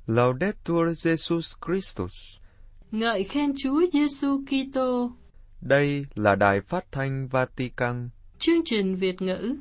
Laudetur Jesus Christus. Ngợi khen Chúa Giêsu Kitô. Đây là Đài Phát thanh Vatican. Chương trình Việt ngữ.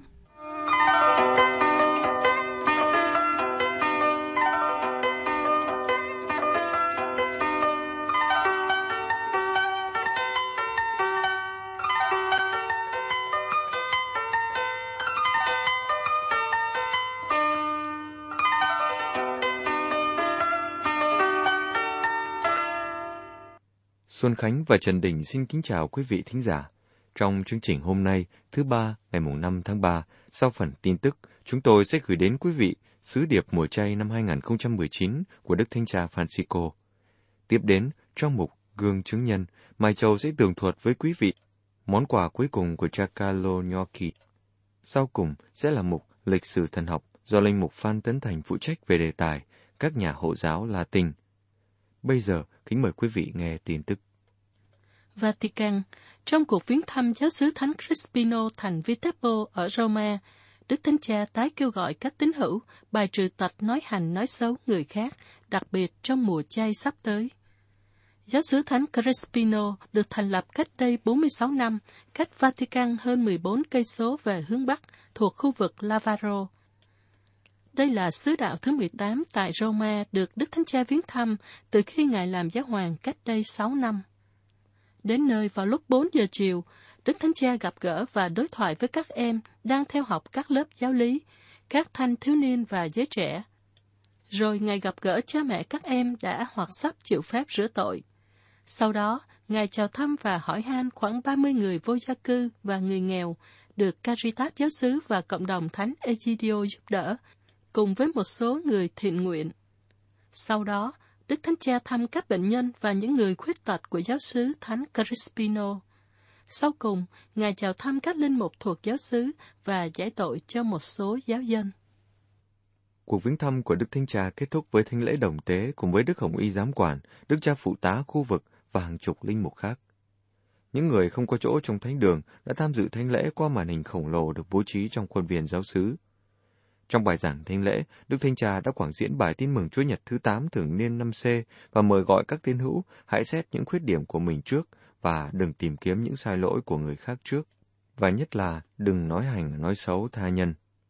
Xuân Khánh và Trần Đình xin kính chào quý vị thính giả. Trong chương trình hôm nay, thứ Ba, ngày 5 tháng 3, sau phần tin tức, chúng tôi sẽ gửi đến quý vị sứ điệp mùa chay năm 2019 của Đức Thánh Cha Francisco. Tiếp đến, trong mục Gương chứng nhân, Mai Châu sẽ tường thuật với quý vị món quà cuối cùng của cha Carlo Gnocchi. Sau cùng sẽ là mục Lịch sử thần học do linh mục Phan Tấn Thành phụ trách về đề tài các nhà hộ giáo Latin. Bây giờ, kính mời quý vị nghe tin tức. Vatican, trong cuộc viếng thăm giáo xứ Thánh Crispino thành Viterbo ở Roma, Đức Thánh Cha tái kêu gọi các tín hữu bài trừ tật nói hành nói xấu người khác, đặc biệt trong mùa chay sắp tới. Giáo xứ Thánh Crispino được thành lập cách đây 46 năm, cách Vatican hơn 14 cây số về hướng Bắc, thuộc khu vực Lavaro. Đây là sứ đạo thứ 18 tại Roma được Đức Thánh Cha viếng thăm từ khi Ngài làm giáo hoàng cách đây 6 năm. Đến nơi vào lúc 4 giờ chiều, Đức Thánh Cha gặp gỡ và đối thoại với các em đang theo học các lớp giáo lý, các thanh thiếu niên và giới trẻ. Rồi Ngài gặp gỡ cha mẹ các em đã hoặc sắp chịu phép rửa tội. Sau đó, Ngài chào thăm và hỏi han khoảng 30 người vô gia cư và người nghèo, được Caritas giáo xứ và cộng đồng Thánh Egidio giúp đỡ, cùng với một số người thiện nguyện. Sau đó, Đức Thánh Cha thăm các bệnh nhân và những người khuyết tật của giáo xứ Thánh Crispino. Sau cùng, Ngài chào thăm các linh mục thuộc giáo xứ và giải tội cho một số giáo dân. Cuộc viếng thăm của Đức Thánh Cha kết thúc với thánh lễ đồng tế cùng với Đức Hồng Y Giám quản, Đức Cha Phụ tá khu vực và hàng chục linh mục khác. Những người không có chỗ trong thánh đường đã tham dự thánh lễ qua màn hình khổng lồ được bố trí trong khuôn viên giáo xứ. Trong bài giảng thánh lễ, Đức Thánh Cha đã quảng diễn bài tin mừng Chúa Nhật thứ 8 thường niên 5C và mời gọi các tín hữu hãy xét những khuyết điểm của mình trước và đừng tìm kiếm những sai lỗi của người khác trước, và nhất là đừng nói hành nói xấu tha nhân.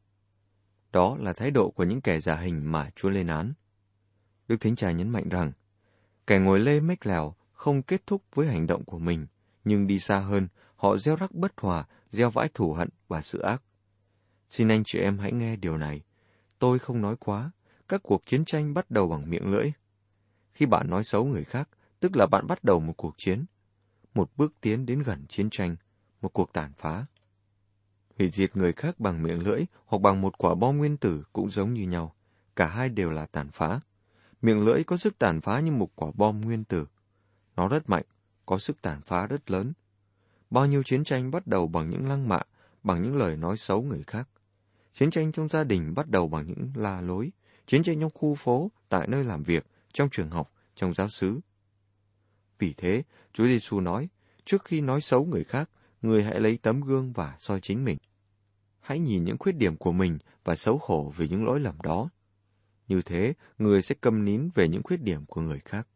Đó là thái độ của những kẻ giả hình mà Chúa lên án. Đức Thánh Cha nhấn mạnh rằng, kẻ ngồi lê mếch lèo không kết thúc với hành động của mình, nhưng đi xa hơn, họ gieo rắc bất hòa, gieo vãi thù hận và sự ác. Xin anh chị em hãy nghe điều này. Tôi không nói quá, các cuộc chiến tranh bắt đầu bằng miệng lưỡi. Khi bạn nói xấu người khác, tức là bạn bắt đầu một cuộc chiến, một bước tiến đến gần chiến tranh, một cuộc tàn phá. Hủy diệt người khác bằng miệng lưỡi hoặc bằng một quả bom nguyên tử cũng giống như nhau. Cả hai đều là tàn phá. Miệng lưỡi có sức tàn phá như một quả bom nguyên tử. Nó rất mạnh, có sức tàn phá rất lớn. Bao nhiêu chiến tranh bắt đầu bằng những lăng mạ, bằng những lời nói xấu người khác. Chiến tranh trong gia đình bắt đầu bằng những la lối. Chiến tranh trong khu phố, tại nơi làm việc, trong trường học, trong giáo xứ. Vì thế, Chúa Giêsu nói, trước khi nói xấu người khác, người hãy lấy tấm gương và soi chính mình. Hãy nhìn những khuyết điểm của mình và xấu hổ vì những lỗi lầm đó. Như thế, người sẽ câm nín về những khuyết điểm của người khác.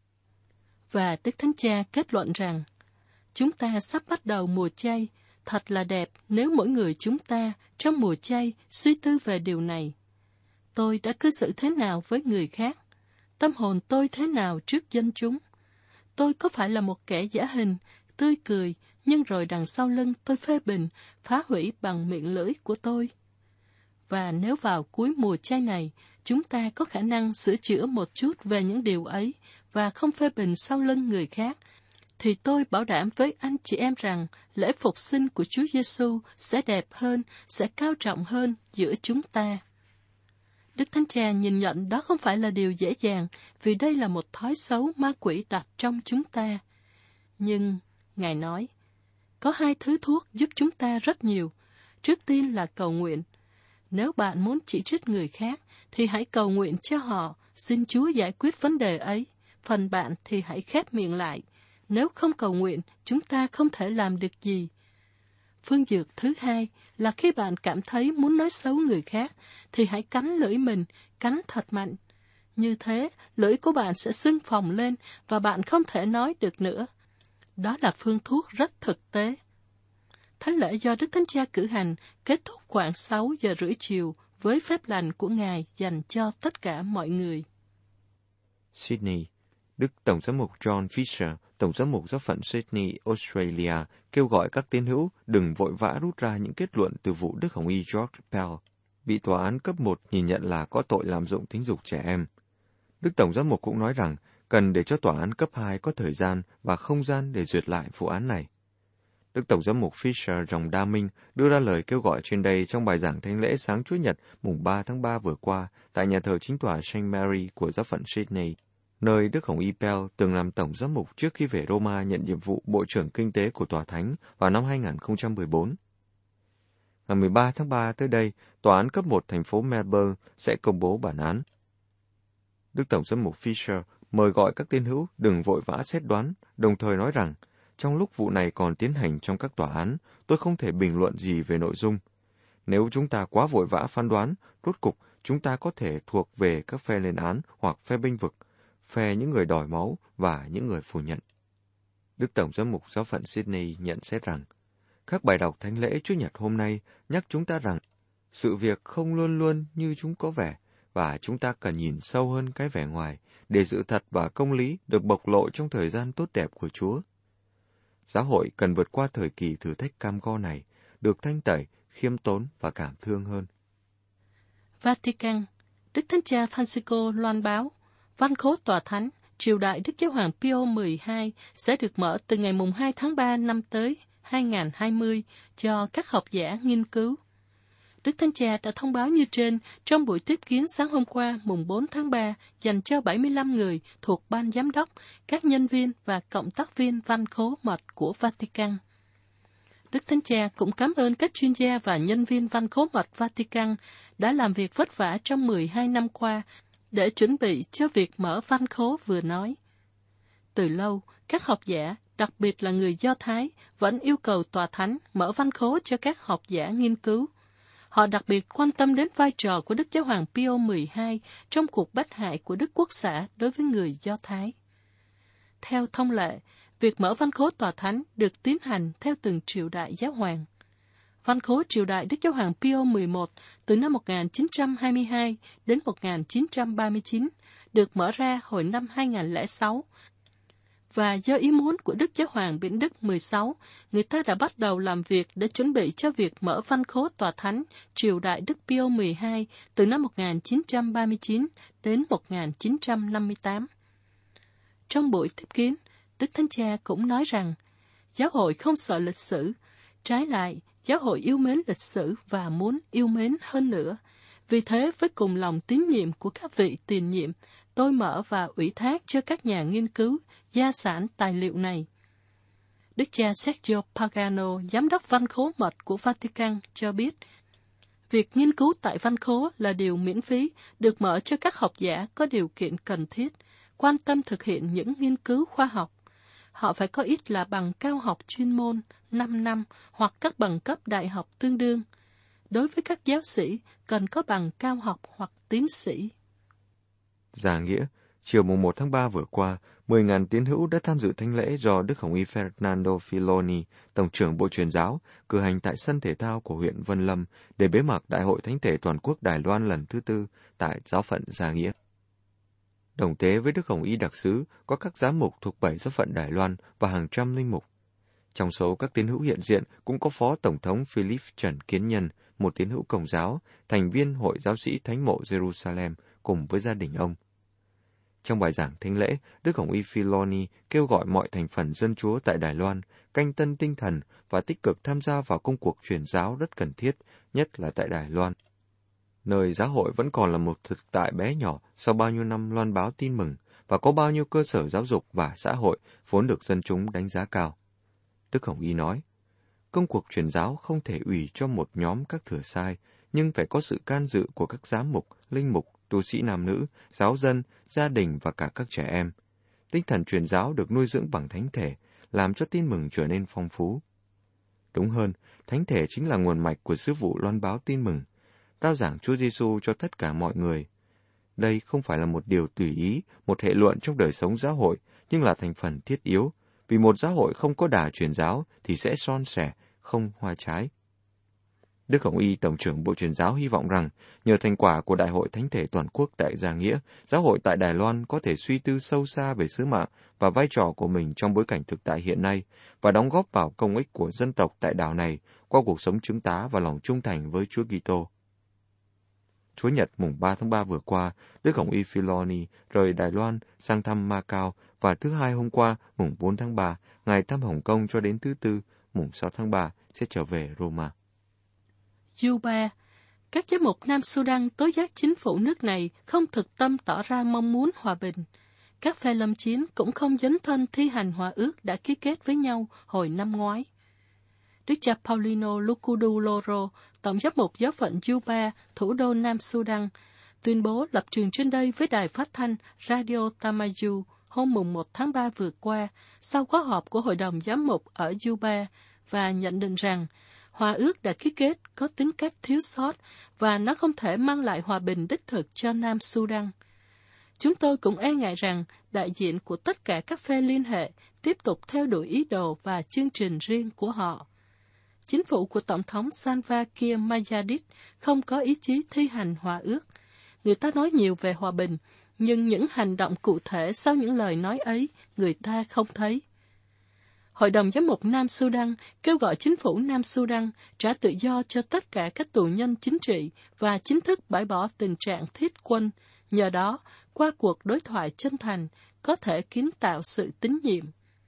Và Đức Thánh Cha kết luận rằng, chúng ta sắp bắt đầu mùa chay, thật là đẹp nếu mỗi người chúng ta trong mùa chay suy tư về điều này. Tôi đã cư xử thế nào với người khác? Tâm hồn tôi thế nào trước dân chúng? Tôi có phải là một kẻ giả hình, tươi cười, nhưng rồi đằng sau lưng tôi phê bình, phá hủy bằng miệng lưỡi của tôi? Và nếu vào cuối mùa chay này, chúng ta có khả năng sửa chữa một chút về những điều ấy và không phê bình sau lưng người khác, thì tôi bảo đảm với anh chị em rằng lễ phục sinh của Chúa Giêsu sẽ đẹp hơn, sẽ cao trọng hơn giữa chúng ta. Đức Thánh Cha nhìn nhận đó không phải là điều dễ dàng, vì đây là một thói xấu ma quỷ đặt trong chúng ta. Nhưng, Ngài nói, có hai thứ thuốc giúp chúng ta rất nhiều. Trước tiên là cầu nguyện. Nếu bạn muốn chỉ trích người khác, thì hãy cầu nguyện cho họ, xin Chúa giải quyết vấn đề ấy. Phần bạn thì hãy khép miệng lại. Nếu không cầu nguyện, chúng ta không thể làm được gì. Phương dược thứ hai là khi bạn cảm thấy muốn nói xấu người khác, thì hãy cắn lưỡi mình, cắn thật mạnh. Như thế, lưỡi của bạn sẽ sưng phồng lên và bạn không thể nói được nữa. Đó là phương thuốc rất thực tế. Thánh lễ do Đức Thánh Cha cử hành kết thúc khoảng 6:30 chiều với phép lành của Ngài dành cho tất cả mọi người. Sydney, Đức Tổng giám mục John Fisher, Tổng giám mục giáo phận Sydney, Australia, kêu gọi các tín hữu đừng vội vã rút ra những kết luận từ vụ Đức Hồng Y George Pell, bị tòa án cấp 1 nhìn nhận là có tội lạm dụng tính dục trẻ em. Đức Tổng giám mục cũng nói rằng cần để cho tòa án cấp 2 có thời gian và không gian để duyệt lại vụ án này. Đức Tổng giám mục Fisher dòng Đa Minh đưa ra lời kêu gọi trên đây trong bài giảng thánh lễ sáng Chủ nhật mùng 3 tháng 3 vừa qua tại nhà thờ chính tòa St. Mary của giáo phận Sydney, nơi Đức Hồng Y Pell từng làm tổng giám mục trước khi về Roma nhận nhiệm vụ Bộ trưởng Kinh tế của Tòa Thánh vào năm 2014. Ngày 13 tháng 3 tới đây, Tòa án cấp 1 thành phố Melbourne sẽ công bố bản án. Đức Tổng giám mục Fisher mời gọi các tín hữu đừng vội vã xét đoán, đồng thời nói rằng trong lúc vụ này còn tiến hành trong các tòa án, tôi không thể bình luận gì về nội dung. Nếu chúng ta quá vội vã phán đoán, rốt cục chúng ta có thể thuộc về các phe lên án hoặc phe bênh vực, phe những người đòi máu và những người phủ nhận. Đức Tổng giám mục giáo phận Sydney nhận xét rằng, các bài đọc thánh lễ Chủ nhật hôm nay nhắc chúng ta rằng sự việc không luôn luôn như chúng có vẻ, và chúng ta cần nhìn sâu hơn cái vẻ ngoài để sự thật và công lý được bộc lộ trong thời gian tốt đẹp của Chúa. Giáo hội cần vượt qua thời kỳ thử thách cam go này, được thanh tẩy, khiêm tốn và cảm thương hơn. Vatican, Đức Thánh Cha Francisco loan báo, văn khố tòa thánh, triều đại Đức Giáo hoàng Pio XII sẽ được mở từ ngày mùng 2 tháng 3 năm tới 2020 cho các học giả nghiên cứu. Đức Thánh Cha đã thông báo như trên trong buổi tiếp kiến sáng hôm qua mùng 4 tháng 3 dành cho 75 người thuộc ban giám đốc, các nhân viên và cộng tác viên văn khố mật của Vatican. Đức Thánh Cha cũng cảm ơn các chuyên gia và nhân viên văn khố mật Vatican đã làm việc vất vả trong 12 năm qua để chuẩn bị cho việc mở văn khố vừa nói. Từ lâu, các học giả, đặc biệt là người Do Thái, vẫn yêu cầu tòa thánh mở văn khố cho các học giả nghiên cứu. Họ đặc biệt quan tâm đến vai trò của Đức Giáo hoàng Pio XII trong cuộc bắt hại của Đức Quốc xã đối với người Do Thái. Theo thông lệ, việc mở văn khố tòa thánh được tiến hành theo từng triều đại giáo hoàng. Văn khố triều đại Đức Giáo hoàng Pio XI từ năm 1922 đến 1939 được mở ra hồi năm 2006. Và do ý muốn của Đức Giáo hoàng Biển Đức XVI, người ta đã bắt đầu làm việc để chuẩn bị cho việc mở văn khố tòa thánh triều đại Đức Pio XII từ năm 1939 đến 1958. Trong buổi tiếp kiến, Đức Thánh Cha cũng nói rằng, giáo hội không sợ lịch sử, trái lại, giáo hội yêu mến lịch sử và muốn yêu mến hơn nữa. Vì thế, với cùng lòng tín nhiệm của các vị tiền nhiệm, tôi mở và ủy thác cho các nhà nghiên cứu gia sản tài liệu này. Đức cha Sergio Pagano, giám đốc văn khố mật của Vatican, cho biết, việc nghiên cứu tại văn khố là điều miễn phí, được mở cho các học giả có điều kiện cần thiết, quan tâm thực hiện những nghiên cứu khoa học. Họ phải có ít là bằng cao học chuyên môn, 5 năm, hoặc các bằng cấp đại học tương đương. Đối với các giáo sĩ, cần có bằng cao học hoặc tiến sĩ. Giả nghĩa, chiều mùng 1 tháng 3 vừa qua, 10.000 tín hữu đã tham dự thánh lễ do Đức Hồng Y Fernando Filoni, Tổng trưởng Bộ Truyền giáo, cử hành tại sân thể thao của huyện Vân Lâm để bế mạc Đại hội Thánh thể Toàn quốc Đài Loan lần thứ 4 tại giáo phận Gia Nghĩa. Đồng tế với Đức Hồng Y đặc sứ có các giám mục thuộc 7 giáo phận Đài Loan và hàng trăm linh mục. Trong số các tín hữu hiện diện cũng có Phó Tổng thống Philip Trần Kiến Nhân, một tín hữu Công giáo, thành viên Hội Giáo sĩ Thánh mộ Jerusalem cùng với gia đình ông. Trong bài giảng thánh lễ, Đức Hồng Y Filoni kêu gọi mọi thành phần dân Chúa tại Đài Loan canh tân tinh thần và tích cực tham gia vào công cuộc truyền giáo rất cần thiết, nhất là tại Đài Loan, nơi giáo hội vẫn còn là một thực tại bé nhỏ sau bao nhiêu năm loan báo tin mừng và có bao nhiêu cơ sở giáo dục và xã hội vốn được dân chúng đánh giá cao. Đức Hồng Y nói, công cuộc truyền giáo không thể ủy cho một nhóm các thừa sai, nhưng phải có sự can dự của các giám mục, linh mục, tu sĩ nam nữ, giáo dân, gia đình và cả các trẻ em. Tinh thần truyền giáo được nuôi dưỡng bằng thánh thể, làm cho tin mừng trở nên phong phú. Đúng hơn, thánh thể chính là nguồn mạch của sứ vụ loan báo tin mừng, rao giảng Chúa Giêsu cho tất cả mọi người. đây không phải là một điều tùy ý, một hệ luận trong đời sống giáo hội, nhưng là thành phần thiết yếu, vì một giáo hội không có đà truyền giáo thì sẽ son sẻ, không hoa trái. Đức Hồng Y, Tổng trưởng Bộ Truyền giáo hy vọng rằng, nhờ thành quả của Đại hội Thánh thể Toàn quốc tại Gia Nghĩa, giáo hội tại Đài Loan có thể suy tư sâu xa về sứ mạng và vai trò của mình trong bối cảnh thực tại hiện nay và đóng góp vào công ích của dân tộc tại đảo này qua cuộc sống chứng tá và lòng trung thành với Chúa Kitô. Chúa Nhật mùng 3 tháng 3 vừa qua, Đức Hồng Y Filoni rời Đài Loan sang thăm Macau và thứ Hai hôm qua, mùng 4 tháng 3, Ngài thăm Hồng Kông cho đến thứ Tư, mùng 6 tháng 3 sẽ trở về Roma. Juba, các giám mục Nam Sudan tố giác chính phủ nước này không thực tâm tỏ ra mong muốn hòa bình. Các phe lâm chiến cũng không dấn thân thi hành hòa ước đã ký kết với nhau hồi năm ngoái. Đức cha Paulino Lukudu Loro, tổng giám mục giáo phận Juba, thủ đô Nam Sudan, tuyên bố lập trường trên đây với đài phát thanh Radio Tamayu hôm mùng 1 tháng 3 vừa qua, sau khóa họp của Hội đồng Giám mục ở Juba, và nhận định rằng hòa ước đã ký kết có tính cách thiếu sót và nó không thể mang lại hòa bình đích thực cho Nam Sudan. Chúng tôi cũng e ngại rằng đại diện của tất cả các phe liên hệ tiếp tục theo đuổi ý đồ và chương trình riêng của họ. Chính phủ của Tổng thống Salva Kiir Mayardit không có ý chí thi hành hòa ước. Người ta nói nhiều về hòa bình, nhưng những hành động cụ thể sau những lời nói ấy, người ta không thấy. Hội đồng Giám mục Nam Sudan kêu gọi chính phủ Nam Sudan trả tự do cho tất cả các tù nhân chính trị và chính thức bãi bỏ tình trạng thiết quân. Nhờ đó, qua cuộc đối thoại chân thành, có thể kiến tạo sự tín nhiệm.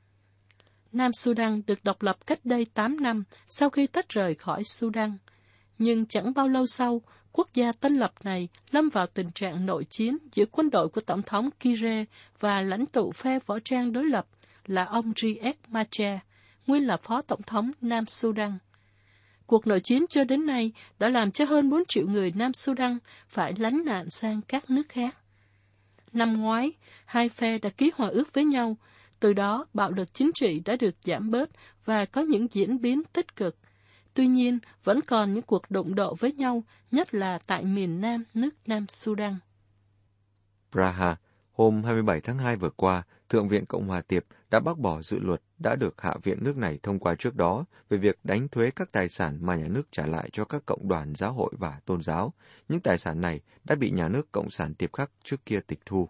Nam Sudan được độc lập cách đây 8 năm sau khi tách rời khỏi Sudan. Nhưng chẳng bao lâu sau, quốc gia tân lập này lâm vào tình trạng nội chiến giữa quân đội của Tổng thống Kire và lãnh tụ phe võ trang đối lập là ông Riek Machar, nguyên là Phó Tổng thống Nam Sudan. Cuộc nội chiến cho đến nay đã làm cho hơn 4 triệu người Nam Sudan phải lánh nạn sang các nước khác. Năm ngoái, hai phe đã ký hòa ước với nhau, từ đó bạo lực chính trị đã được giảm bớt và có những diễn biến tích cực. Tuy nhiên, vẫn còn những cuộc đụng độ với nhau, nhất là tại miền Nam nước Nam Sudan. Praha, hôm 27 tháng 2 vừa qua, Thượng viện Cộng hòa Tiệp đã bác bỏ dự luật đã được Hạ viện nước này thông qua trước đó về việc đánh thuế các tài sản mà nhà nước trả lại cho các cộng đoàn giáo hội và tôn giáo. Những tài sản này đã bị nhà nước Cộng sản Tiệp Khắc trước kia tịch thu.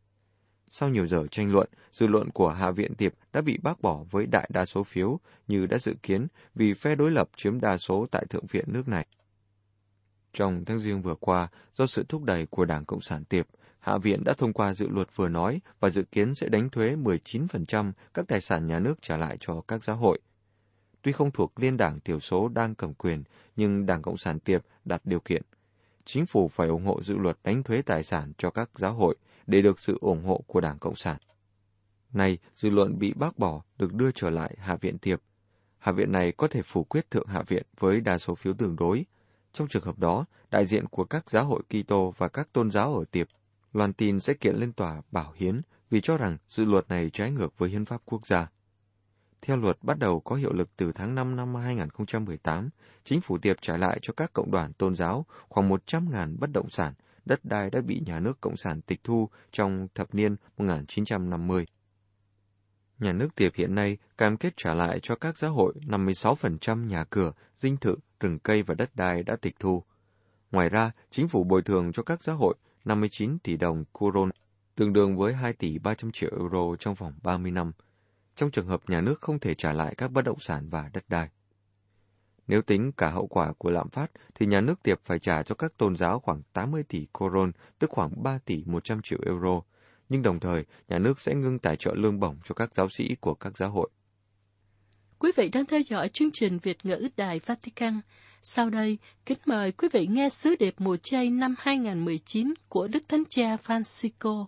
Sau nhiều giờ tranh luận, dự luận của Hạ viện Tiệp đã bị bác bỏ với đại đa số phiếu như đã dự kiến vì phe đối lập chiếm đa số tại Thượng viện nước này. Trong tháng Giêng vừa qua, do sự thúc đẩy của Đảng Cộng sản Tiệp, Hạ viện đã thông qua dự luật vừa nói và dự kiến sẽ đánh thuế 19% các tài sản nhà nước trả lại cho các giáo hội. Tuy không thuộc liên đảng thiểu số đang cầm quyền, nhưng Đảng Cộng sản Tiệp đặt điều kiện. Chính phủ phải ủng hộ dự luật đánh thuế tài sản cho các giáo hội để được sự ủng hộ của Đảng Cộng sản. Nay, dự luận bị bác bỏ được đưa trở lại Hạ viện Tiệp. Hạ viện này có thể phủ quyết Thượng Hạ viện với đa số phiếu tương đối. Trong trường hợp đó, đại diện của các giáo hội Kitô và các tôn giáo ở Tiệp loan tin sẽ kiện lên tòa bảo hiến vì cho rằng dự luật này trái ngược với hiến pháp quốc gia. Theo luật bắt đầu có hiệu lực từ tháng 5 năm 2018, chính phủ Tiệp trả lại cho các cộng đoàn tôn giáo khoảng 100.000 bất động sản, đất đai đã bị nhà nước Cộng sản tịch thu trong thập niên 1950. Nhà nước Tiệp hiện nay cam kết trả lại cho các giáo hội 56% nhà cửa, dinh thự, rừng cây và đất đai đã tịch thu. Ngoài ra, chính phủ bồi thường cho các giáo hội 59 tỷ đồng Kuron, tương đương với 2 tỷ 300 triệu euro trong vòng 30 năm, trong trường hợp nhà nước không thể trả lại các bất động sản và đất đai. Nếu tính cả hậu quả của lạm phát, thì nhà nước Tiệp phải trả cho các tôn giáo khoảng 80 tỷ Koron, tức khoảng 3 tỷ 100 triệu euro, nhưng đồng thời nhà nước sẽ ngưng tài trợ lương bổng cho các giáo sĩ của các giáo hội. Quý vị đang theo dõi chương trình Việt ngữ Đài Vatican. Sau đây, kính mời quý vị nghe sứ điệp mùa chay năm 2019 của Đức Thánh Cha Francisco.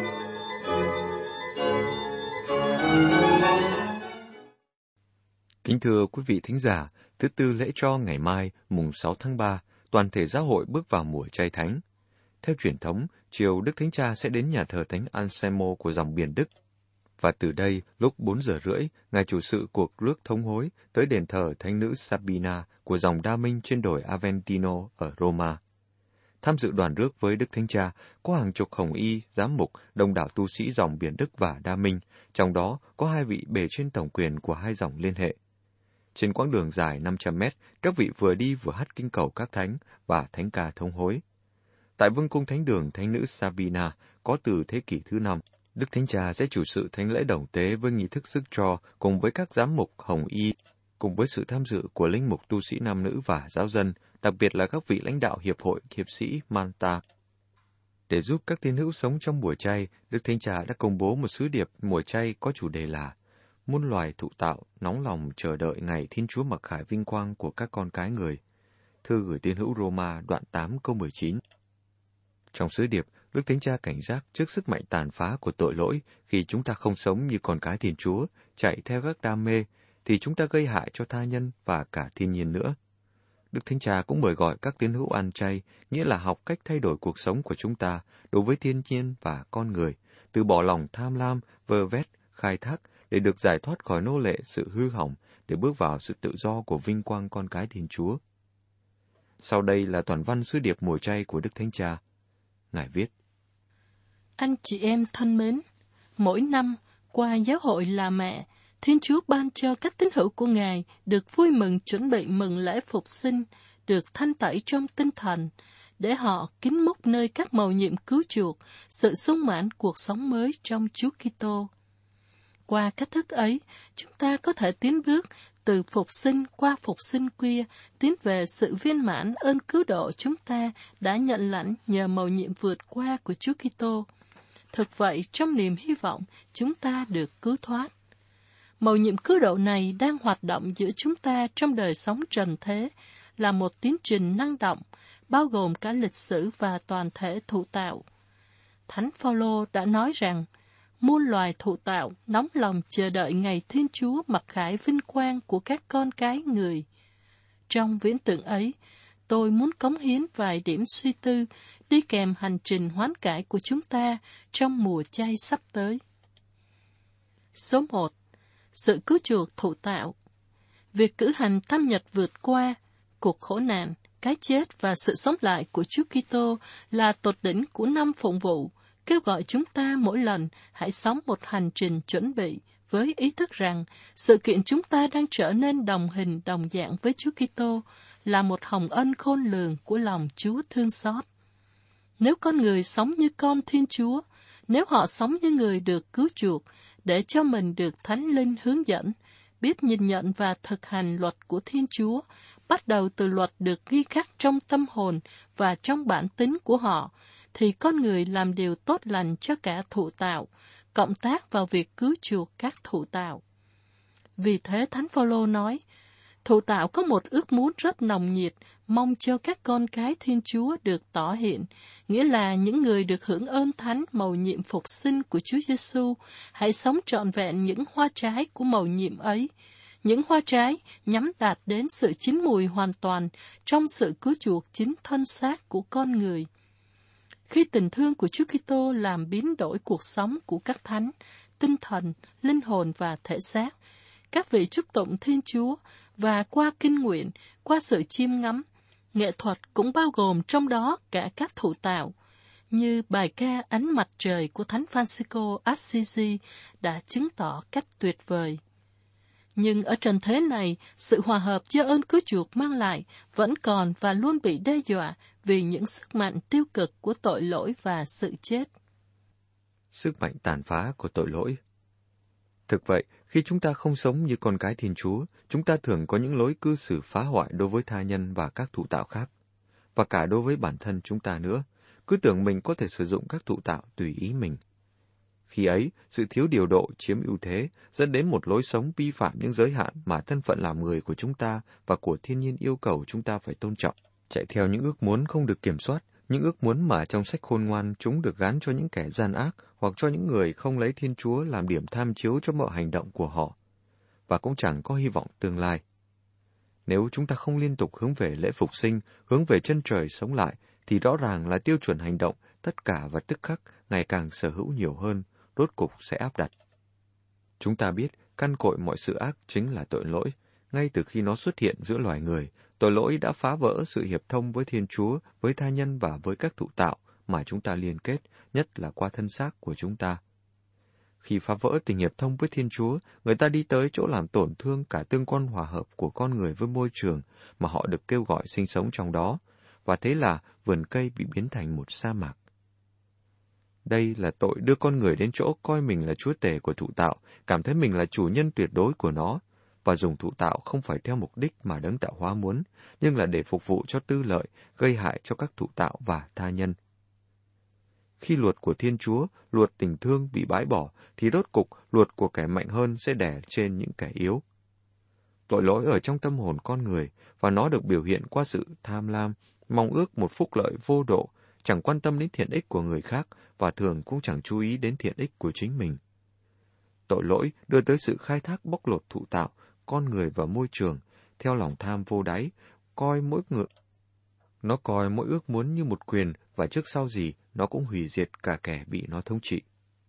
Kính Kính thưa quý vị thính giả, thứ tư lễ cho ngày mai, mùng 6 tháng 3, toàn thể giáo hội bước vào mùa chay thánh. Theo truyền thống, chiều Đức Thánh Cha sẽ đến nhà thờ Thánh Anselmo của dòng biển Đức. Và từ đây, lúc 4 giờ rưỡi, Ngài chủ sự cuộc rước thống hối tới đền thờ Thánh nữ Sabina của dòng Đa Minh trên đồi Aventino ở Roma. Tham dự đoàn rước với Đức Thánh Cha có hàng chục hồng y, giám mục, đông đảo tu sĩ dòng biển Đức và Đa Minh, trong đó có 2 vị bề trên tổng quyền của 2 dòng liên hệ. Trên quãng đường dài 500 mét, các vị vừa đi vừa hát kinh cầu các thánh và thánh ca thống hối. Tại vương cung thánh đường Thánh nữ Sabina, có từ thế kỷ thứ 5, Đức Thánh Cha sẽ chủ sự thánh lễ đồng tế với nghi thức rước tro cùng với các giám mục hồng y, cùng với sự tham dự của linh mục tu sĩ nam nữ và giáo dân, đặc biệt là các vị lãnh đạo hiệp hội hiệp sĩ Malta. Để giúp các tín hữu sống trong mùa chay, Đức Thánh Cha đã công bố một sứ điệp mùa chay có chủ đề là muôn loài thụ tạo nóng lòng chờ đợi ngày Thiên Chúa mặc khải vinh quang của các con cái người. Thư gửi tín hữu Roma đoạn 8 câu 19. Trong sứ điệp, Đức Thánh Cha cảnh giác trước sức mạnh tàn phá của tội lỗi khi chúng ta không sống như con cái Thiên Chúa, chạy theo các đam mê, thì chúng ta gây hại cho tha nhân và cả thiên nhiên nữa. Đức Thánh Cha cũng mời gọi các tín hữu ăn chay, nghĩa là học cách thay đổi cuộc sống của chúng ta đối với thiên nhiên và con người, từ bỏ lòng tham lam, vơ vét, khai thác, để được giải thoát khỏi nô lệ sự hư hỏng, để bước vào sự tự do của vinh quang con cái Thiên Chúa. Sau đây là toàn văn sứ điệp mùa chay của Đức Thánh Cha. Ngài viết: Anh chị em thân mến, mỗi năm, qua giáo hội là mẹ, Thiên Chúa ban cho các tín hữu của Ngài được vui mừng chuẩn bị mừng lễ phục sinh, được thanh tẩy trong tinh thần, để họ kính múc nơi các mầu nhiệm cứu chuộc, sự sung mãn cuộc sống mới trong Chúa Kitô. Qua cách thức ấy, chúng ta có thể tiến bước từ phục sinh qua phục sinh kia, tiến về sự viên mãn ơn cứu độ chúng ta đã nhận lãnh nhờ mầu nhiệm vượt qua của Chúa Kitô. Thực vậy, trong niềm hy vọng, chúng ta được cứu thoát. Mầu nhiệm cứu độ này đang hoạt động giữa chúng ta trong đời sống trần thế, là một tiến trình năng động, bao gồm cả lịch sử và toàn thể thụ tạo. Thánh Phaolô đã nói rằng, muôn loài thụ tạo nóng lòng chờ đợi ngày Thiên Chúa mặc khải vinh quang của các con cái người. Trong viễn tượng ấy, tôi muốn cống hiến vài điểm suy tư đi kèm hành trình hoán cải của chúng ta trong mùa chay sắp tới. Số 1. Sự cứu chuộc thụ tạo. Việc cử hành tam nhật vượt qua, cuộc khổ nạn, cái chết và sự sống lại của Chúa Kitô là tột đỉnh của năm phụng vụ, kêu gọi chúng ta mỗi lần hãy sống một hành trình chuẩn bị với ý thức rằng sự kiện chúng ta đang trở nên đồng hình đồng dạng với Chúa Kitô là một hồng ân khôn lường của lòng Chúa thương xót. Nếu con người sống như con Thiên Chúa, nếu họ sống như người được cứu chuộc, để cho mình được Thánh Linh hướng dẫn, biết nhìn nhận và thực hành luật của Thiên Chúa, bắt đầu từ luật được ghi khắc trong tâm hồn và trong bản tính của họ, thì con người làm điều tốt lành cho cả thụ tạo, cộng tác vào việc cứu chuộc các thụ tạo. Vì thế Thánh Phaolô nói, thụ tạo có một ước muốn rất nồng nhiệt, mong cho các con cái Thiên Chúa được tỏ hiện, nghĩa là những người được hưởng ơn thánh mầu nhiệm phục sinh của Chúa Giêsu hãy sống trọn vẹn những hoa trái của mầu nhiệm ấy. Những hoa trái nhắm đạt đến sự chín mùi hoàn toàn trong sự cứu chuộc chính thân xác của con người. Khi tình thương của Chúa Kitô làm biến đổi cuộc sống của các thánh, tinh thần, linh hồn và thể xác, các vị chúc tụng Thiên Chúa và qua kinh nguyện, qua sự chiêm ngắm, nghệ thuật cũng bao gồm trong đó cả các thụ tạo, như bài ca Ánh mặt trời của Thánh Francisco Assisi đã chứng tỏ cách tuyệt vời. Nhưng ở trần thế này, sự hòa hợp do ơn cứu chuộc mang lại vẫn còn và luôn bị đe dọa vì những sức mạnh tiêu cực của tội lỗi và sự chết. Sức mạnh tàn phá của tội lỗi. Thực vậy, khi chúng ta không sống như con cái Thiên Chúa, chúng ta thường có những lối cư xử phá hoại đối với tha nhân và các thụ tạo khác, và cả đối với bản thân chúng ta nữa, cứ tưởng mình có thể sử dụng các thụ tạo tùy ý mình. Khi ấy, sự thiếu điều độ chiếm ưu thế dẫn đến một lối sống vi phạm những giới hạn mà thân phận làm người của chúng ta và của thiên nhiên yêu cầu chúng ta phải tôn trọng, chạy theo những ước muốn không được kiểm soát, những ước muốn mà trong sách khôn ngoan chúng được gán cho những kẻ gian ác hoặc cho những người không lấy Thiên Chúa làm điểm tham chiếu cho mọi hành động của họ. và cũng chẳng có hy vọng tương lai. Nếu chúng ta không liên tục hướng về lễ phục sinh, hướng về chân trời sống lại, thì rõ ràng là tiêu chuẩn hành động, tất cả và tức khắc ngày càng sở hữu nhiều hơn, rốt cục sẽ áp đặt. Chúng ta biết căn cội mọi sự ác chính là tội lỗi. Ngay từ khi nó xuất hiện giữa loài người, tội lỗi đã phá vỡ sự hiệp thông với Thiên Chúa, với tha nhân và với các thụ tạo mà chúng ta liên kết, nhất là qua thân xác của chúng ta. Khi phá vỡ tình hiệp thông với Thiên Chúa, người ta đi tới chỗ làm tổn thương cả tương quan hòa hợp của con người với môi trường mà họ được kêu gọi sinh sống trong đó, và thế là vườn cây bị biến thành một sa mạc. Đây là tội đưa con người đến chỗ coi mình là chúa tể của thụ tạo, cảm thấy mình là chủ nhân tuyệt đối của nó, và dùng thụ tạo không phải theo mục đích mà đấng tạo hóa muốn, nhưng là để phục vụ cho tư lợi, gây hại cho các thụ tạo và tha nhân. Khi luật của Thiên Chúa, luật tình thương bị bãi bỏ, thì rốt cục luật của kẻ mạnh hơn sẽ đè trên những kẻ yếu. Tội lỗi ở trong tâm hồn con người, và nó được biểu hiện qua sự tham lam, mong ước một phúc lợi vô độ, chẳng quan tâm đến thiện ích của người khác, và thường cũng chẳng chú ý đến thiện ích của chính mình. Tội lỗi đưa tới sự khai thác bóc lột thụ tạo, con người và môi trường, theo lòng tham vô đáy, nó coi mỗi ước muốn như một quyền, và trước sau gì nó cũng hủy diệt cả kẻ bị nó thống trị.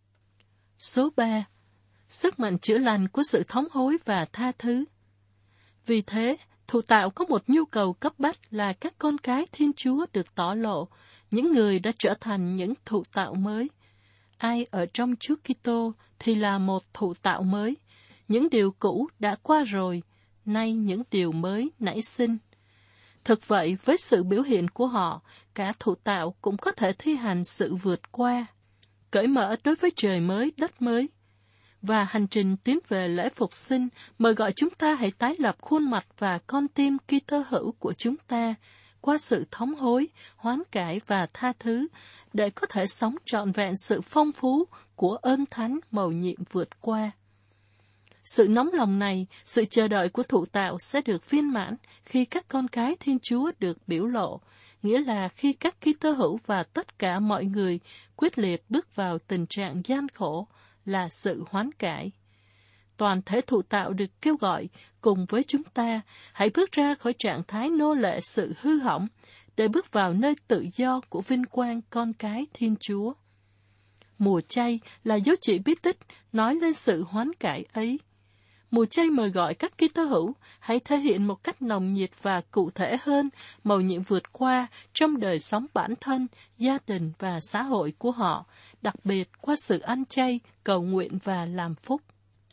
Số 3. Sức mạnh chữa lành của sự thống hối và tha thứ. Vì thế, thụ tạo có một nhu cầu cấp bách là các con cái Thiên Chúa được tỏ lộ, những người đã trở thành những thụ tạo mới. Ai ở trong Chúa Kitô thì là một thụ tạo mới. Những điều cũ đã qua rồi, nay những điều mới nảy sinh. Thực vậy, với sự biểu hiện của họ, cả thụ tạo cũng có thể thi hành sự vượt qua, cởi mở đối với trời mới, đất mới. Và hành trình tiến về lễ phục sinh mời gọi chúng ta hãy tái lập khuôn mặt và con tim Kitô hữu của chúng ta qua sự thống hối, hoán cải và tha thứ, để có thể sống trọn vẹn sự phong phú của ơn thánh mầu nhiệm vượt qua. Sự nóng lòng này, sự chờ đợi của thụ tạo sẽ được viên mãn khi các con cái Thiên Chúa được biểu lộ, nghĩa là khi các Kitô hữu và tất cả mọi người quyết liệt bước vào tình trạng gian khổ, là sự hoán cải. Toàn thể thụ tạo được kêu gọi cùng với chúng ta hãy bước ra khỏi trạng thái nô lệ sự hư hỏng để bước vào nơi tự do của vinh quang con cái Thiên Chúa. Mùa chay là dấu chỉ bí tích nói lên sự hoán cải ấy. Mùa chay mời gọi các Kitô hữu hãy thể hiện một cách nồng nhiệt và cụ thể hơn mầu nhiệm vượt qua trong đời sống bản thân, gia đình và xã hội của họ, đặc biệt qua sự ăn chay, cầu nguyện và làm phúc.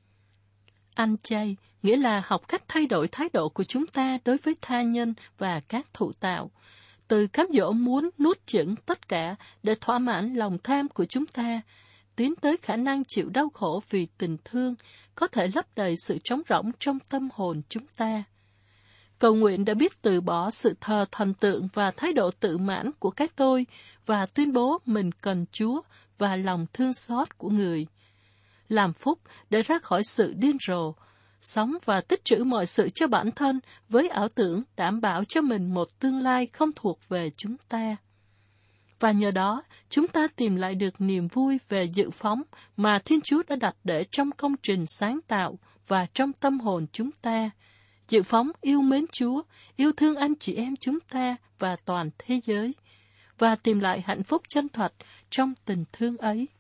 Ăn chay nghĩa là học cách thay đổi thái độ của chúng ta đối với tha nhân và các thụ tạo, từ cám dỗ muốn nuốt chửng tất cả để thỏa mãn lòng tham của chúng ta, tiến tới khả năng chịu đau khổ vì tình thương, có thể lấp đầy sự trống rỗng trong tâm hồn chúng ta. Cầu nguyện đã biết từ bỏ sự thờ thần tượng và thái độ tự mãn của cái tôi và tuyên bố mình cần Chúa và lòng thương xót của người. Làm phúc để ra khỏi sự điên rồ, sống và tích trữ mọi sự cho bản thân với ảo tưởng đảm bảo cho mình một tương lai không thuộc về chúng ta. Và nhờ đó, chúng ta tìm lại được niềm vui về dự phóng mà Thiên Chúa đã đặt để trong công trình sáng tạo và trong tâm hồn chúng ta. Dự phóng yêu mến Chúa, yêu thương anh chị em chúng ta và toàn thế giới, và tìm lại hạnh phúc chân thật trong tình thương ấy.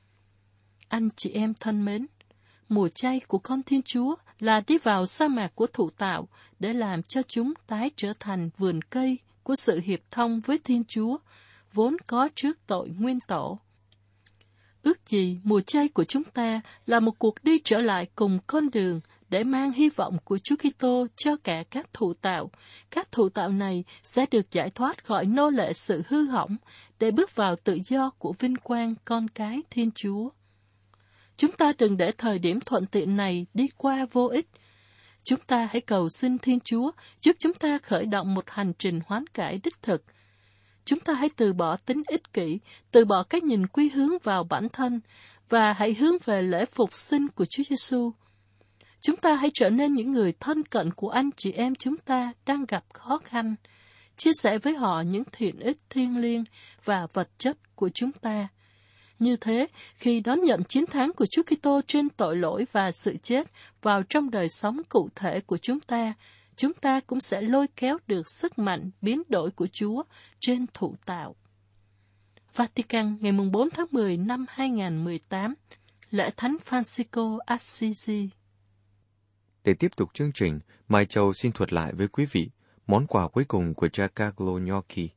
Anh chị em thân mến, mùa chay của con Thiên Chúa là đi vào sa mạc của thụ tạo để làm cho chúng tái trở thành vườn cây của sự hiệp thông với Thiên Chúa, vốn có trước tội nguyên tổ. Ước gì mùa chay của chúng ta là một cuộc đi trở lại cùng con đường để mang hy vọng của Chúa Kitô cho cả các thụ tạo. Các thụ tạo này sẽ được giải thoát khỏi nô lệ sự hư hỏng để bước vào tự do của vinh quang con cái Thiên Chúa. Chúng ta đừng để thời điểm thuận tiện này đi qua vô ích. Chúng ta hãy cầu xin Thiên Chúa giúp chúng ta khởi động một hành trình hoán cải đích thực. Chúng ta hãy từ bỏ tính ích kỷ, từ bỏ cái nhìn quy hướng vào bản thân, và hãy hướng về lễ phục sinh của Chúa Giêsu. Chúng ta hãy trở nên những người thân cận của anh chị em chúng ta đang gặp khó khăn, chia sẻ với họ những thiện ích thiêng liêng và vật chất của chúng ta. Như thế, khi đón nhận chiến thắng của Chúa Kitô trên tội lỗi và sự chết vào trong đời sống cụ thể của chúng ta cũng sẽ lôi kéo được sức mạnh biến đổi của Chúa trên thụ tạo. Vatican, ngày 4 tháng 10 năm 2018, lễ Thánh Francisco Assisi. Để tiếp tục chương trình, Mai Châu xin thuật lại với quý vị món quà cuối cùng của cha Carlo Gnocchi.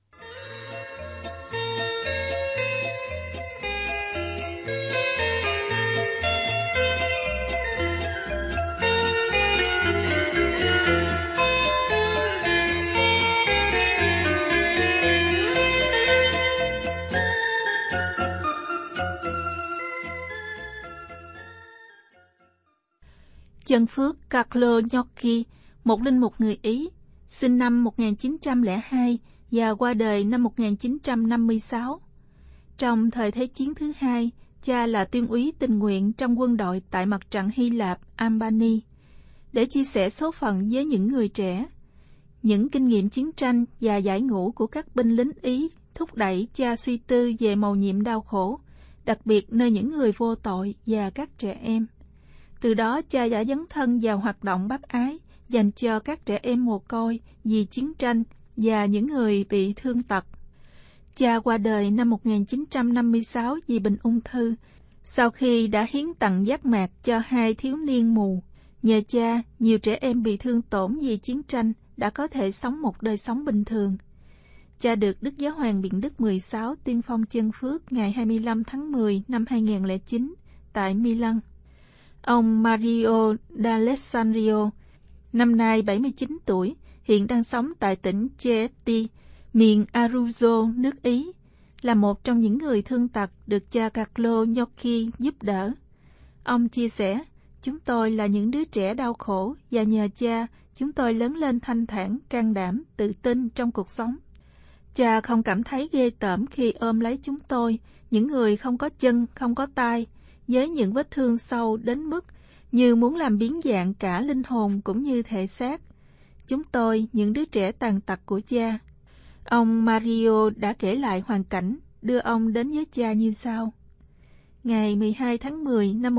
Chân phước Carlo Gnocchi, một linh mục người Ý, sinh năm 1902 và qua đời năm 1956. Trong thời Thế chiến thứ hai, cha là tuyên úy tình nguyện trong quân đội tại mặt trận Hy Lạp, Albany, để chia sẻ số phận với những người trẻ. Những kinh nghiệm chiến tranh và giải ngũ của các binh lính Ý thúc đẩy cha suy tư về mầu nhiệm đau khổ, đặc biệt nơi những người vô tội và các trẻ em. Từ đó, cha đã dấn thân vào hoạt động bác ái dành cho các trẻ em mồ côi vì chiến tranh và những người bị thương tật. Cha qua đời năm 1956 vì bệnh ung thư, sau khi đã hiến tặng giác mạc cho 2 thiếu niên mù. Nhờ cha, nhiều trẻ em bị thương tổn vì chiến tranh đã có thể sống một đời sống bình thường. Cha được Đức Giáo hoàng Biển Đức 16 tuyên phong chân phước ngày 25 tháng 10 năm 2009 tại Milan. Ông Mario d'Alessandro, năm nay 79 tuổi, hiện đang sống tại tỉnh Chieti, miền Abruzzo, nước Ý, là một trong những người thương tật được cha Carlo Gnocchi giúp đỡ. Ông chia sẻ, chúng tôi là những đứa trẻ đau khổ và nhờ cha, chúng tôi lớn lên thanh thản, can đảm, tự tin trong cuộc sống. Cha không cảm thấy ghê tởm khi ôm lấy chúng tôi, những người không có chân, không có tay, với những vết thương sâu đến mức như muốn làm biến dạng cả linh hồn cũng như thể xác. Chúng tôi, những đứa trẻ tàn tật của cha. Ông Mario đã kể lại hoàn cảnh đưa ông đến với cha như sau. Ngày 12 tháng 10 năm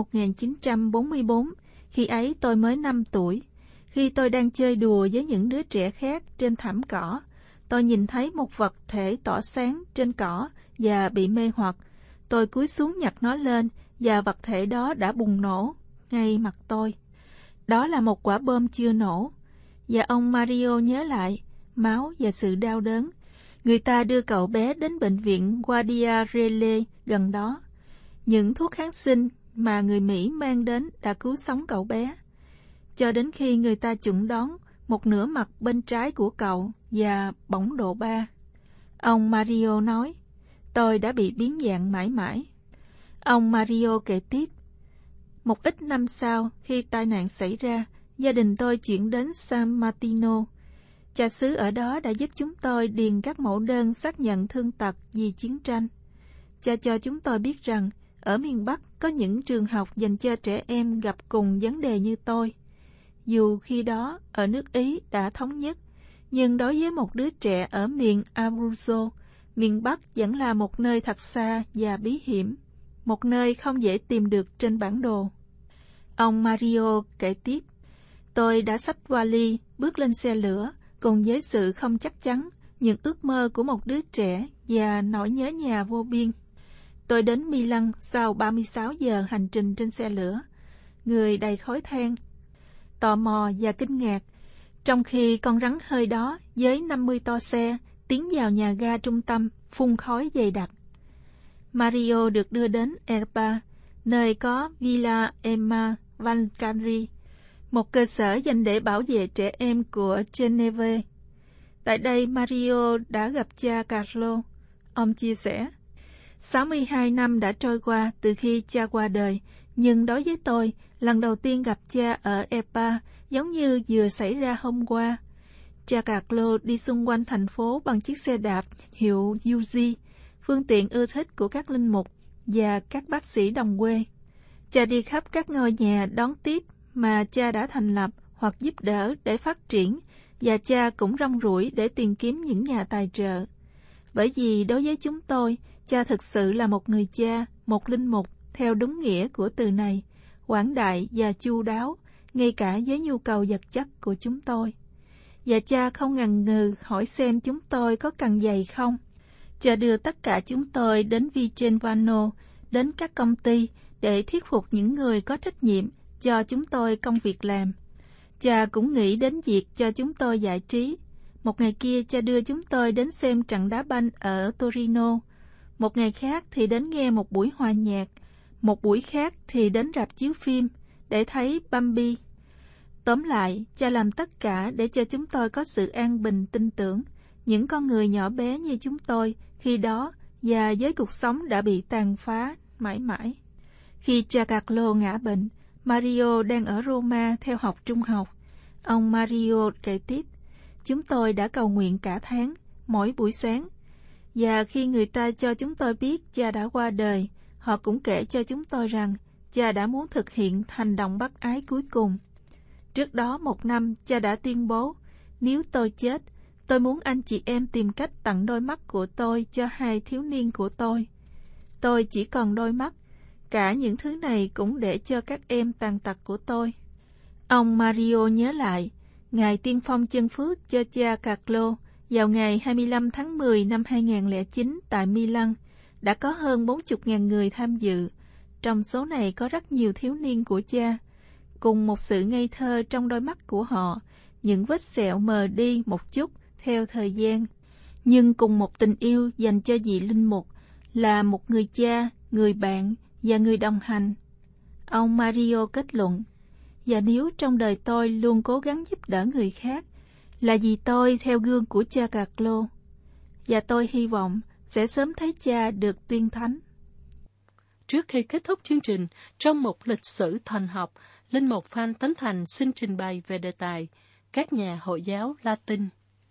1944, khi ấy tôi mới 5 tuổi. Khi tôi đang chơi đùa với những đứa trẻ khác trên thảm cỏ, tôi nhìn thấy một vật thể tỏa sáng trên cỏ và bị mê hoặc. Tôi cúi xuống nhặt nó lên và vật thể đó đã bùng nổ ngay mặt tôi. Đó là một quả bom chưa nổ. Và ông Mario nhớ lại máu và sự đau đớn. Người ta đưa cậu bé đến bệnh viện Guardiarelle gần đó. Những thuốc kháng sinh mà người Mỹ mang đến đã cứu sống cậu bé. Cho đến khi người ta chẩn đoán một nửa mặt bên trái của cậu và bỏng độ 3. Ông Mario nói, tôi đã bị biến dạng mãi mãi. Ông Mario kể tiếp, một ít năm sau, khi tai nạn xảy ra, gia đình tôi chuyển đến San Martino. Cha xứ ở đó đã giúp chúng tôi điền các mẫu đơn xác nhận thương tật vì chiến tranh. Cha cho chúng tôi biết rằng, ở miền Bắc có những trường học dành cho trẻ em gặp cùng vấn đề như tôi. Dù khi đó, ở nước Ý đã thống nhất, nhưng đối với một đứa trẻ ở miền Abruzzo, miền Bắc vẫn là một nơi thật xa và bí hiểm, một nơi không dễ tìm được trên bản đồ. Ông Mario kể tiếp, tôi đã xách vali, bước lên xe lửa, cùng với sự không chắc chắn, những ước mơ của một đứa trẻ và nỗi nhớ nhà vô biên. Tôi đến Milan sau 36 giờ hành trình trên xe lửa, người đầy khói than, tò mò và kinh ngạc, trong khi con rắn hơi đó với 50 toa xe tiến vào nhà ga trung tâm phun khói dày đặc. Mario được đưa đến Erba, nơi có Villa Emma Valcari, một cơ sở dành để bảo vệ trẻ em của Geneve. Tại đây Mario đã gặp cha Carlo. Ông chia sẻ, 62 năm đã trôi qua từ khi cha qua đời, nhưng đối với tôi, lần đầu tiên gặp cha ở Erba giống như vừa xảy ra hôm qua. Cha Carlo đi xung quanh thành phố bằng chiếc xe đạp hiệu Uzi, phương tiện ưa thích của các linh mục và các bác sĩ đồng quê. Cha đi khắp các ngôi nhà đón tiếp mà cha đã thành lập hoặc giúp đỡ để phát triển, và cha cũng rong ruổi để tìm kiếm những nhà tài trợ. Bởi vì đối với chúng tôi, Cha thực sự là một người cha, một linh mục, theo đúng nghĩa của từ này, quảng đại và chu đáo, ngay cả với nhu cầu vật chất của chúng tôi. Và Cha không ngần ngừ hỏi xem chúng tôi có cần giày không. Cha đưa tất cả chúng tôi đến Vicentino, đến các công ty để thuyết phục những người có trách nhiệm cho chúng tôi công việc làm. Cha cũng nghĩ đến việc cho chúng tôi giải trí. Một ngày kia Cha đưa chúng tôi đến xem trận đá banh ở Torino. Một ngày khác thì đến nghe một buổi hòa nhạc. Một buổi khác thì đến rạp chiếu phim để thấy Bambi. Tóm lại, Cha làm tất cả để cho chúng tôi có sự an bình tin tưởng. Những con người nhỏ bé như chúng tôi khi đó và với cuộc sống đã bị tàn phá mãi mãi. Khi cha Carlo ngã bệnh, Mario đang ở Roma theo học trung học. Ông Mario kể tiếp, chúng tôi đã cầu nguyện cả tháng, mỗi buổi sáng. Và khi người ta cho chúng tôi biết cha đã qua đời, họ cũng kể cho chúng tôi rằng cha đã muốn thực hiện hành động bác ái cuối cùng. Trước đó 1 năm, cha đã tuyên bố, nếu tôi chết, tôi muốn anh chị em tìm cách tặng đôi mắt của tôi cho 2 thiếu niên của tôi. Tôi chỉ còn đôi mắt, cả những thứ này cũng để cho các em tàn tật của tôi. Ông Mario nhớ lại, Ngài tiên phong chân phước cho cha Carlo vào ngày 25 tháng 10 năm 2009 tại Milan, đã có hơn 40.000 người tham dự. Trong số này có rất nhiều thiếu niên của cha. Cùng một sự ngây thơ trong đôi mắt của họ, những vết sẹo mờ đi một chút theo thời gian. Nhưng cùng một tình yêu dành cho vị linh mục là một người cha, người bạn và người đồng hành. Ông Mario kết luận, và nếu trong đời tôi luôn cố gắng giúp đỡ người khác, là vì tôi theo gương của cha Carlo, và tôi hy vọng sẽ sớm thấy cha được tuyên thánh. Trước khi kết thúc chương trình, trong một lịch sử thần học, linh mục Phan Tấn Thành xin trình bày về đề tài các nhà Hồi giáo Latin.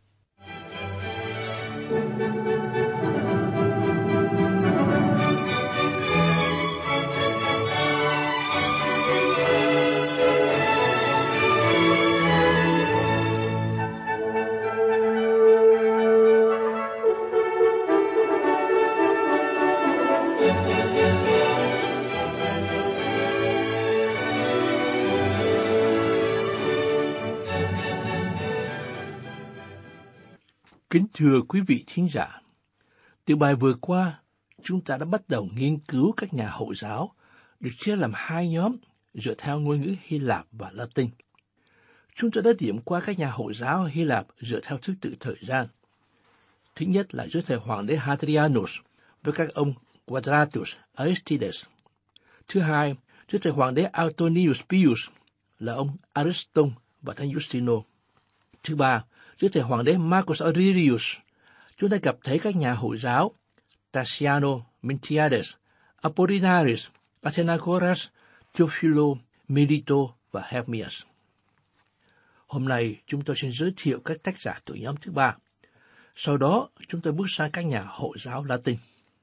Kính thưa quý vị thính giả, từ bài vừa qua, chúng ta đã bắt đầu nghiên cứu các nhà Hồi giáo được chia làm 2 nhóm dựa theo ngôn ngữ Hy Lạp và Latin. Chúng ta đã điểm qua các nhà Hồi giáo Hy Lạp dựa theo thứ tự thời gian. Thứ nhất là dưới thời Hoàng đế Hadrianus với các ông Quadratus, Aristides. Thứ hai, dưới thời Hoàng đế Antonius Pius là ông Ariston và Thánh Justino. Thứ ba, dưới thời Hoàng đế Marcus Aurelius, chúng ta gặp thấy các nhà Hồi giáo Tatiano, Miltiades, Apollinaris, Athenagoras, Theophilo, Melito và Hermias. Hôm nay chúng tôi xin giới thiệu các tác giả từ nhóm thứ ba. Sau đó chúng tôi bước sang các nhà Hồi giáo Latin.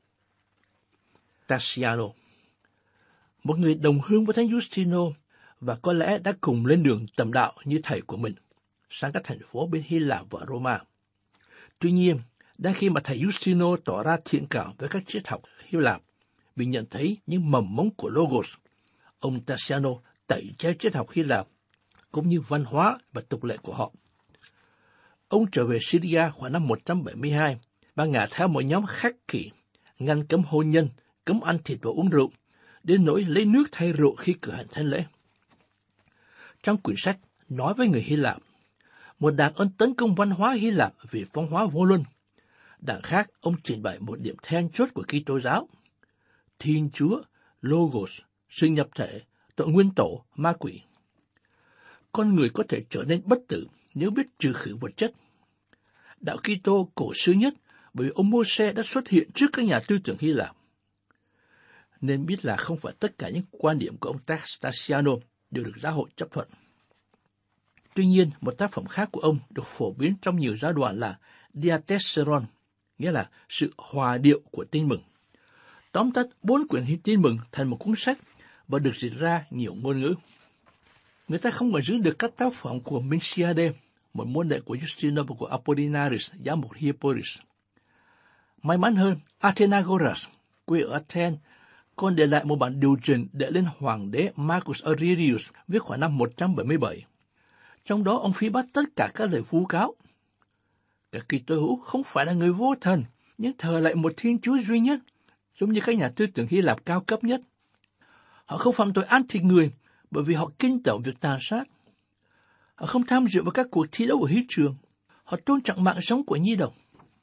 Tatiano, một người đồng hương với Thánh Justino và có lẽ đã cùng lên đường tầm đạo như thầy của mình sang các thành phố bên Hy Lạp và Roma. Tuy nhiên, đang khi mà thầy Justino tỏ ra thiện cảm với các triết học Hy Lạp vì nhận thấy những mầm mống của Logos, ông Tatiano tẩy chay triết học Hy Lạp cũng như văn hóa và tục lệ của họ. Ông trở về Syria khoảng năm 172 và ngả theo một nhóm khắc kỷ, ngăn cấm hôn nhân, cấm ăn thịt và uống rượu, đến nỗi lấy nước thay rượu khi cử hành thánh lễ. Trong quyển sách Nói với người Hy Lạp, một đảng ân tấn công văn hóa Hy Lạp vì phong hóa vô luân. Đảng khác, ông trình bày một điểm then chốt của Kitô giáo: Thiên Chúa, Logos, sự nhập thể, tội nguyên tổ, ma quỷ. Con người có thể trở nên bất tử nếu biết trừ khử vật chất. Đạo Kitô cổ xưa nhất bởi vì ông Mô-sê đã xuất hiện trước các nhà tư tưởng Hy Lạp. Nên biết là không phải tất cả những quan điểm của ông Tatiano đều được giáo hội chấp thuận. Tuy nhiên, một tác phẩm khác của ông được phổ biến trong nhiều giáo đoàn là Diatessaron, nghĩa là sự hòa điệu của tin mừng. Tóm tắt 4 quyển tin mừng thành một cuốn sách và được dịch ra nhiều ngôn ngữ. Người ta không còn giữ được các tác phẩm của Miltiades, một môn đệ của Justino và của Apollinaris, giám mục Hiepolis. May mắn hơn, Athenagoras, quê ở Athens, còn để lại một bản điều trình để lên hoàng đế Marcus Aurelius viết khoảng năm 177. Trong đó ông phỉ bác tất cả các lời vu cáo. Các Kitô hữu không phải là người vô thần, nhưng thờ lại một Thiên Chúa duy nhất, giống như các nhà tư tưởng Hy Lạp cao cấp nhất. Họ không phạm tội ăn thịt người bởi vì họ kinh tởm việc tàn sát. Họ không tham dự vào các cuộc thi đấu ở hiến trường. Họ tôn trọng mạng sống của nhi đồng.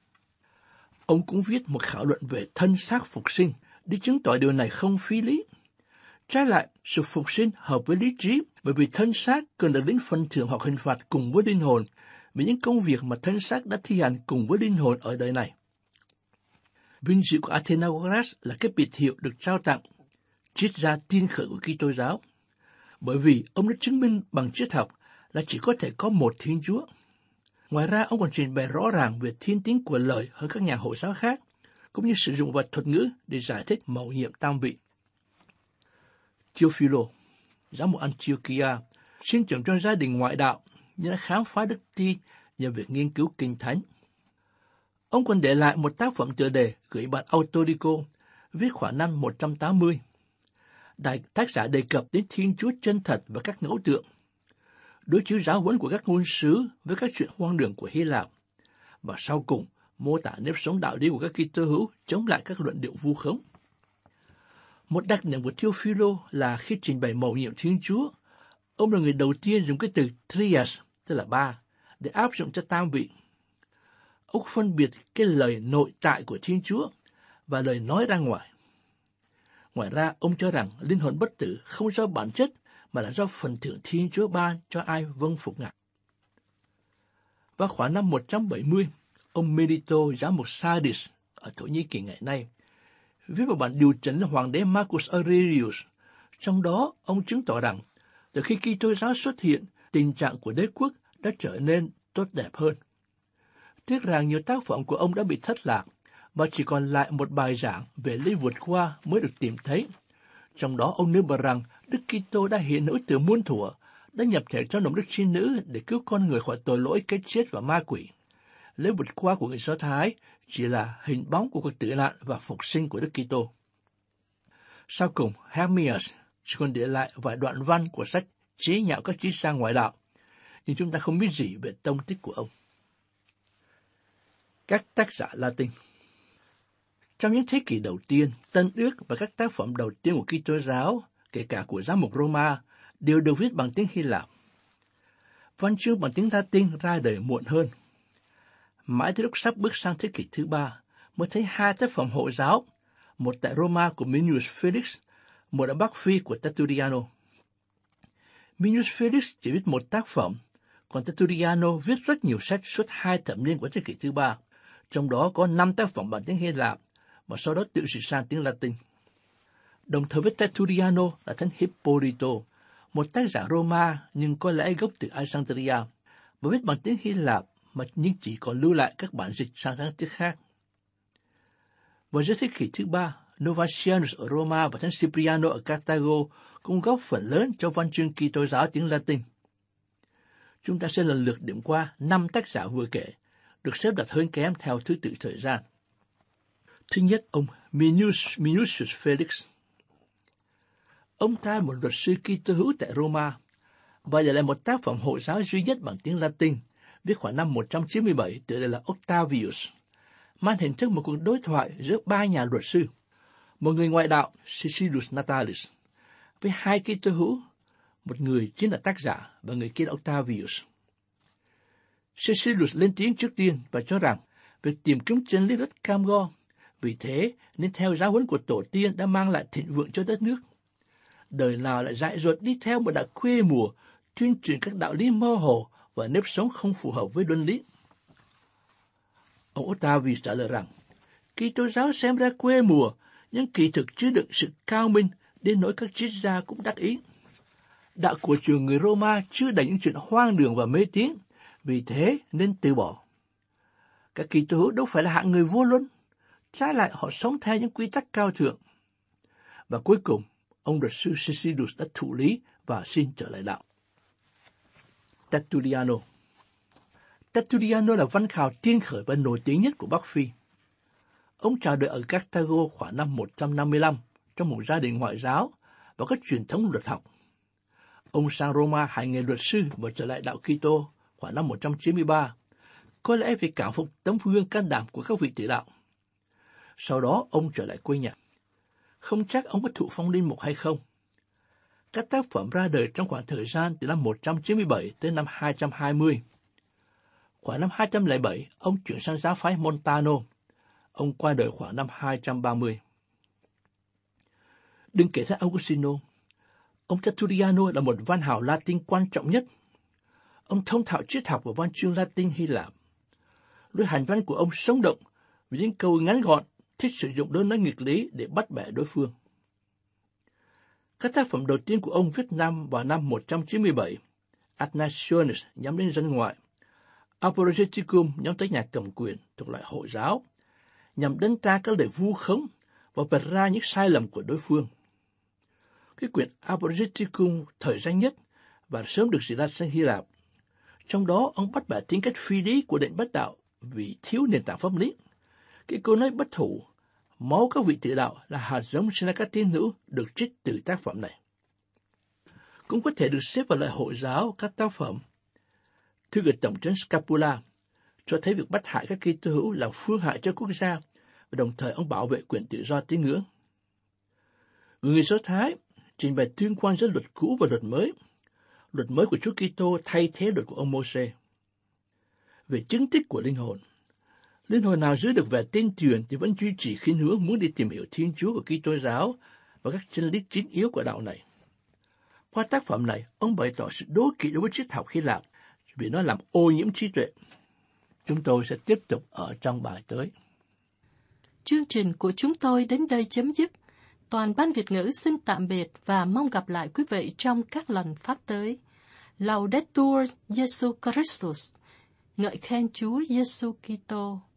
Ông cũng viết một khảo luận về thân xác phục sinh để chứng tỏ điều này không phi lý. Trái lại, sự phục sinh hợp với lý trí bởi vì thân xác cần được đến phần thưởng hoặc hình phạt cùng với linh hồn vì những công việc mà thân xác đã thi hành cùng với linh hồn ở đời này. Vinh dự của Athenagoras là cái biệt hiệu được trao tặng triết gia tiên khởi của Kitô giáo, bởi vì ông đã chứng minh bằng triết học là chỉ có thể có một Thiên Chúa. Ngoài ra, ông còn trình bày rõ ràng về thiên tính của lời hơn các nhà Hồi giáo khác, cũng như sử dụng vật thuật ngữ để giải thích mầu nhiệm tam vị. Theophilo, giám mục Antiochia, sinh trưởng trong gia đình ngoại đạo nhưng đã khám phá đức tin nhờ việc nghiên cứu kinh thánh. Ông còn để lại một tác phẩm tựa đề gửi bạn Autodico, viết khoảng năm 180. Tác giả đề cập đến Thiên Chúa chân thật và các ngẫu tượng, đối chiếu giáo huấn của các ngôn sứ với các chuyện hoang đường của Hy Lạp, và sau cùng mô tả nếp sống đạo lý của các Kitô hữu chống lại các luận điệu vu khống. Một đặc điểm của Theophilo là khi trình bày mầu nhiệm Thiên Chúa, ông là người đầu tiên dùng cái từ trias, tức là ba, để áp dụng cho tam vị. Ông phân biệt cái lời nội tại của Thiên Chúa và lời nói ra ngoài. Ngoài ra, ông cho rằng linh hồn bất tử không do bản chất mà là do phần thưởng Thiên Chúa ban cho ai vâng phục Ngài. Vào khoảng năm 170, ông Melito, giám mục Sardis ở Thổ Nhĩ Kỳ ngày nay, viết một bản điều chỉnh là hoàng đế Marcus Aurelius. Trong đó, ông chứng tỏ rằng từ khi Kitô giáo xuất hiện, tình trạng của đế quốc đã trở nên tốt đẹp hơn. Tiếc rằng nhiều tác phẩm của ông đã bị thất lạc và chỉ còn lại một bài giảng về lễ vượt qua mới được tìm thấy. Trong đó ông nêu bật rằng Đức Kitô đã hiện hữu từ muôn thuở, đã nhập thể trong lòng Đức Trinh Nữ để cứu con người khỏi tội lỗi, cái chết và ma quỷ. Lễ vượt qua của người Do Thái chỉ là hình bóng của cuộc tử nạn và phục sinh của Đức Kitô. Sau cùng, Hermias chỉ còn để lại vài đoạn văn của sách chế nhạo các triết gia ngoại đạo, nhưng chúng ta không biết gì về tông tích của ông. Các tác giả Latin. Trong những thế kỷ đầu tiên, Tân Ước và các tác phẩm đầu tiên của Kitô giáo, kể cả của giám mục Roma, đều được viết bằng tiếng Hy Lạp. Văn chương bằng tiếng Latin ra đời muộn hơn. Mãi tới lúc sắp bước sang thế kỷ thứ ba, mới thấy hai tác phẩm Hồi giáo, một tại Roma của Manius Felix, một ở Bắc Phi của Tertulliano. Manius Felix chỉ viết một tác phẩm, còn Tertulliano viết rất nhiều sách suốt 2 thập niên của thế kỷ thứ ba, trong đó có 5 tác phẩm bằng tiếng Hy Lạp, và sau đó tự dịch sang tiếng Latin. Đồng thời với Tertulliano là thánh Hippolito, một tác giả Roma nhưng có lẽ gốc từ Alexandria, và viết bằng tiếng Hy Lạp nhưng chỉ còn lưu lại các bản dịch sang các tiếng khác. Vào giữa thế kỷ thứ ba, Novatianus ở Roma và thánh Cipriano ở Carthago cũng góp phần lớn cho văn chương Kitô giáo tiếng Latin. Chúng ta sẽ lần lượt điểm qua 5 tác giả vừa kể, được xếp đặt hơn kém theo thứ tự thời gian. Thứ nhất, ông Minucius Felix. Ông ta là một luật sư Kitô hữu tại Roma, và để lại một tác phẩm Hồi giáo duy nhất bằng tiếng Latin, viết khoảng năm 197, tựa đề là Octavius, mang hình thức một cuộc đối thoại giữa 3 nhà luật sư, một người ngoại đạo Caecilius Natalis, với 2 Kitô hữu, một người chính là tác giả và người kia là Octavius. Caecilius lên tiếng trước tiên và cho rằng việc tìm kiếm chân lý rất cam go, vì thế nên theo giáo huấn của tổ tiên đã mang lại thịnh vượng cho đất nước. Đời nào lại dại dột đi theo một đạo quê mùa, tuyên truyền các đạo lý mơ hồ và nếp sống không phù hợp với luân lý. Ông Octavius trả lời rằng, Kitô giáo xem ra quê mùa, nhưng kỳ thực chứa đựng sự cao minh đến nỗi các triết gia cũng đắc ý. Đạo của trường người Roma chưa đầy những chuyện hoang đường và mê tín, vì thế nên từ bỏ. Các Kitô hữu đâu phải là hạng người vô luân, trái lại họ sống theo những quy tắc cao thượng. Và cuối cùng, ông luật sư Caecilius đã thụ lý và xin trở lại đạo. Tertulliano là văn khảo tiên khởi và nổi tiếng nhất của Bắc Phi. Ông chào đời ở Cartago khoảng năm 155 trong một gia đình ngoại giáo và có truyền thống luật học. Ông sang Roma hành nghề luật sư và trở lại đạo Kitô khoảng năm 193, có lẽ vì cảm phục tấm gương can đảm của các vị tử đạo. Sau đó ông trở lại quê nhà. Không chắc ông có thụ phong linh mục hay không. Các tác phẩm ra đời trong khoảng thời gian từ năm 197 tới năm 220. Khoảng năm 207, ông chuyển sang giáo phái Montano. Ông qua đời khoảng năm 230. Đừng kể tới Augustino. Ông Tertulliano là một văn hào Latin quan trọng nhất. Ông thông thạo triết học và văn chương Latin Hy Lạp. Lối hành văn của ông sống động với những câu ngắn gọn, thích sử dụng đơn nói nghịch lý để bắt bẻ đối phương. Các tác phẩm đầu tiên của ông viết vào năm 197, Ad Nationis nhắm đến dân ngoại, Apologeticum nhắm tới nhà cầm quyền thuộc loại Hồi giáo, nhằm đánh tra các lời vu khống và bật ra những sai lầm của đối phương. Cái quyển Apologeticum thời danh nhất và sớm được dịch ra sang Hy Lạp. Trong đó, ông bắt bẻ tính cách phi lý của định bất đạo vì thiếu nền tảng pháp lý. Cái câu nói bất hủ, máu các vị tử đạo là hạt giống sinh ra các tín hữu được trích từ tác phẩm này. Cũng có thể được xếp vào loại Hồi giáo các tác phẩm thư gửi tổng trấn Scapula, cho thấy việc bắt hại các Kitô hữu làm phương hại cho quốc gia và đồng thời ông bảo vệ quyền tự do tín ngưỡng. Người Do Thái trình bày tương quan giữa luật cũ và luật mới. Luật mới của Chúa Kitô thay thế luật của ông Môsê. Về chứng tích của linh hồn nào giữ được vẻ tin truyền thì vẫn duy trì khuynh hướng muốn đi tìm hiểu Thiên Chúa của Kitô giáo và các chân lý chính yếu của đạo này. Qua tác phẩm này, ông bày tỏ sự đố kỵ đối với triết học Hy Lạp vì nó làm ô nhiễm trí tuệ. Chúng tôi sẽ tiếp tục ở trong bài tới. Chương trình của chúng tôi đến đây chấm dứt. Toàn ban Việt ngữ xin tạm biệt và mong gặp lại quý vị trong các lần phát tới. Laudetur Jesu Christus, ngợi khen Chúa Giêsu Kitô.